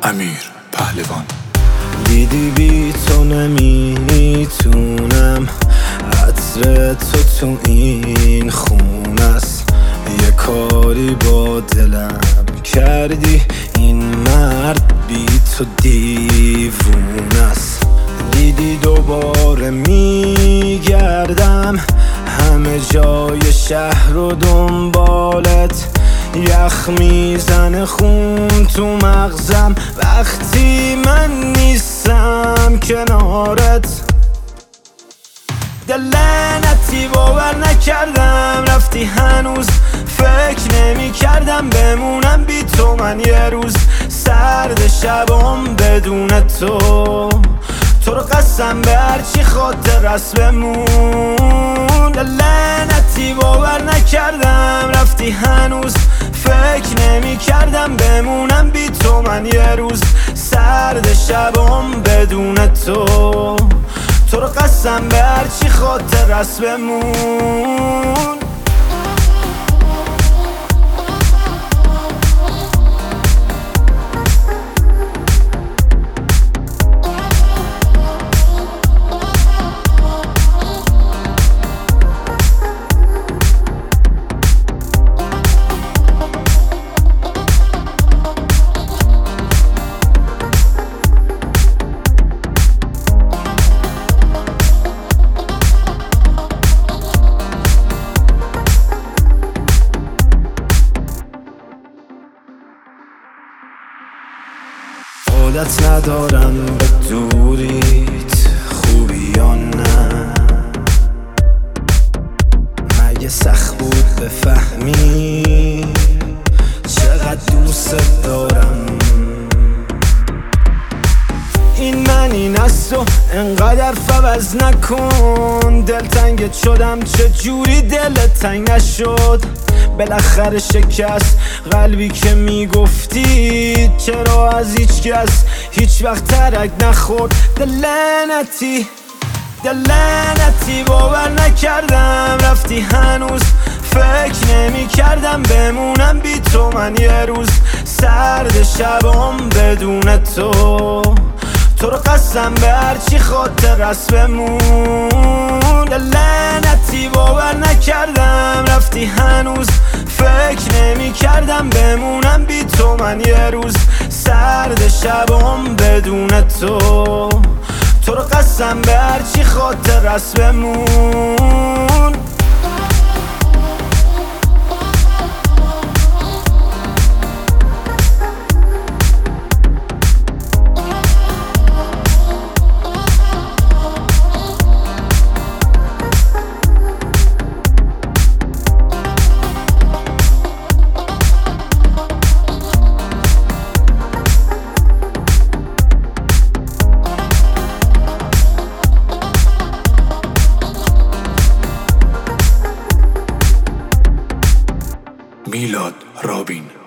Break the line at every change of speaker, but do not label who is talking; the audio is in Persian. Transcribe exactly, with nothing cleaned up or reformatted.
امیر پهلوان.
دیدی بی تو نمیتونم، عطر تو تو این خون است. یه کاری با دلم کردی، این مرد بی تو دیوون است. دیدی دوباره میگردم همه جای شهر و دنبالت، یخ میزنه خون تو مغزم وقتی من نیستم کنارت. دل لعنتی باور نکردم رفتی، هنوز فکر نمی کردم بمونم بی تو من یه روز. سرد شبم بدون تو، تو رو قسم به هرچی خاطر است بمون. دل لعنتی باور نکردم رفتی، هنوز فکر نمی کردم بمونم بی تو من یه روز. سرد شبم بدون تو، تو رو قسم به هرچی خاطر است بمون. عادت ندارم به دوریت، خوبی یا نه؟ مگه سخت بود بفهمی چقدر دوست دارم؟ این من این است و انقدر فوض نکن. دلتنگت شدم چجوری دلت تنگ نشد؟ بالاخره شکست قلبی که میگفتی چرا از هیچ کس هیچ وقت ترک نخورد. دل لعنتی دل لعنتی باور نکردم رفتی، هنوز فکر نمی کردم بمونم بی تو من یه روز. سرد شبم بدون تو، تو رو قسم به هرچی خاطر است بمون. دل لعنتی باور نکردم رفتی، هنوز فکر نمی کردم بمونم بی تو من یه روز. سرد شبم بدون تو، تو رو قسم به هرچی خاطر است بمون.
میلاد رابین.